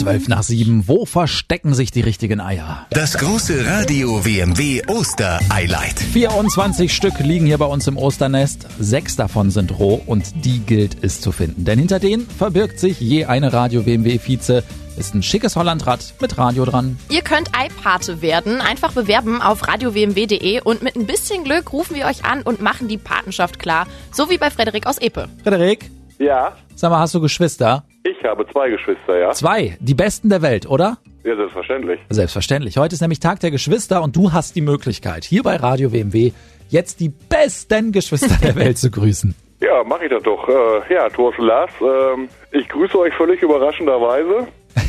7:12. Wo verstecken sich die richtigen Eier? Das große Radio WMW Oster-Eileid. 24 Stück liegen hier bei uns im Osternest. 6 davon sind roh und die gilt es zu finden. Denn hinter denen verbirgt sich je eine Radio WMW-Vize. Ist ein schickes Hollandrad mit Radio dran. Ihr könnt Eipate werden. Einfach bewerben auf radiowmw.de und mit ein bisschen Glück rufen wir euch an und machen die Patenschaft klar. So wie bei Frederik aus Epe. Frederik, Ja, sag mal, hast du Geschwister? ich habe 2 Geschwister, ja. 2, die besten der Welt, oder? Ja, selbstverständlich. Selbstverständlich. Heute ist nämlich Tag der Geschwister und du hast die Möglichkeit, hier bei Radio WMW jetzt die besten Geschwister der Welt zu grüßen. Ja, mache ich das doch. Thorsten, Lars, ich grüße euch völlig überraschenderweise.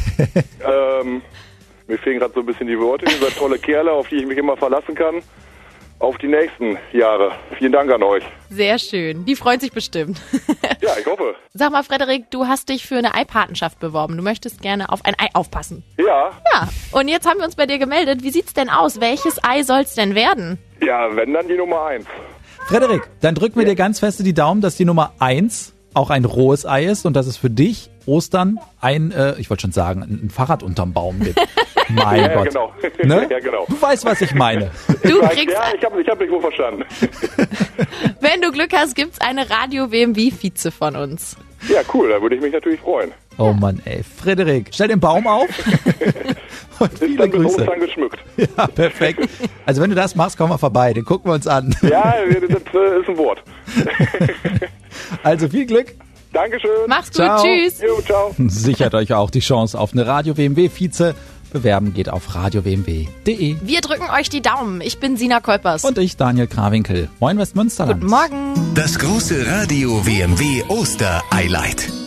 Mir fehlen gerade so ein bisschen die Worte. Ihr seid tolle Kerle, auf die ich mich immer verlassen kann. Auf die nächsten Jahre. Vielen Dank an euch. Sehr schön. Die freut sich bestimmt. Ja, ich hoffe. Sag mal, Frederik, du hast dich für eine Eipatenschaft beworben. Du möchtest gerne auf ein Ei aufpassen. Ja, Ja, und jetzt haben wir uns bei dir gemeldet. Wie sieht's denn aus? Welches Ei soll's denn werden? ja, wenn dann die Nummer 1. Frederik, dann drücken wir dir ganz feste die Daumen, dass die Nummer 1 auch ein rohes Ei ist und dass es für dich Ostern ich wollte schon sagen, ein Fahrrad unterm Baum gibt. Mein Ja, Gott. genau. Ne? Ja, genau. Du weißt, was ich meine. Du kriegst, Ja, ich hab dich wohl verstanden. wenn du Glück hast, gibt's eine Radio WMW-Vize von uns. Ja, cool, da würde ich mich natürlich freuen. Oh Mann, ey. Frederik, stell den Baum auf. Und Ist viele dann bis Grüße. Ostern geschmückt. Ja, perfekt. Also wenn du das machst, komm mal vorbei. Den gucken wir uns an. Ja, das ist ein Wort. Also viel Glück. Dankeschön. Mach's gut, Ciao. tschüss. Jo, ciao. Sichert euch auch die Chance auf eine Radio WMW-Vize. Bewerben geht auf radiowmw.de. Wir drücken euch die Daumen. Ich bin Sina Kolpers. Und ich, Daniel Krawinkel. Moin Westmünsterland. Guten Morgen. Das große Radio WMW Oster-Eileid.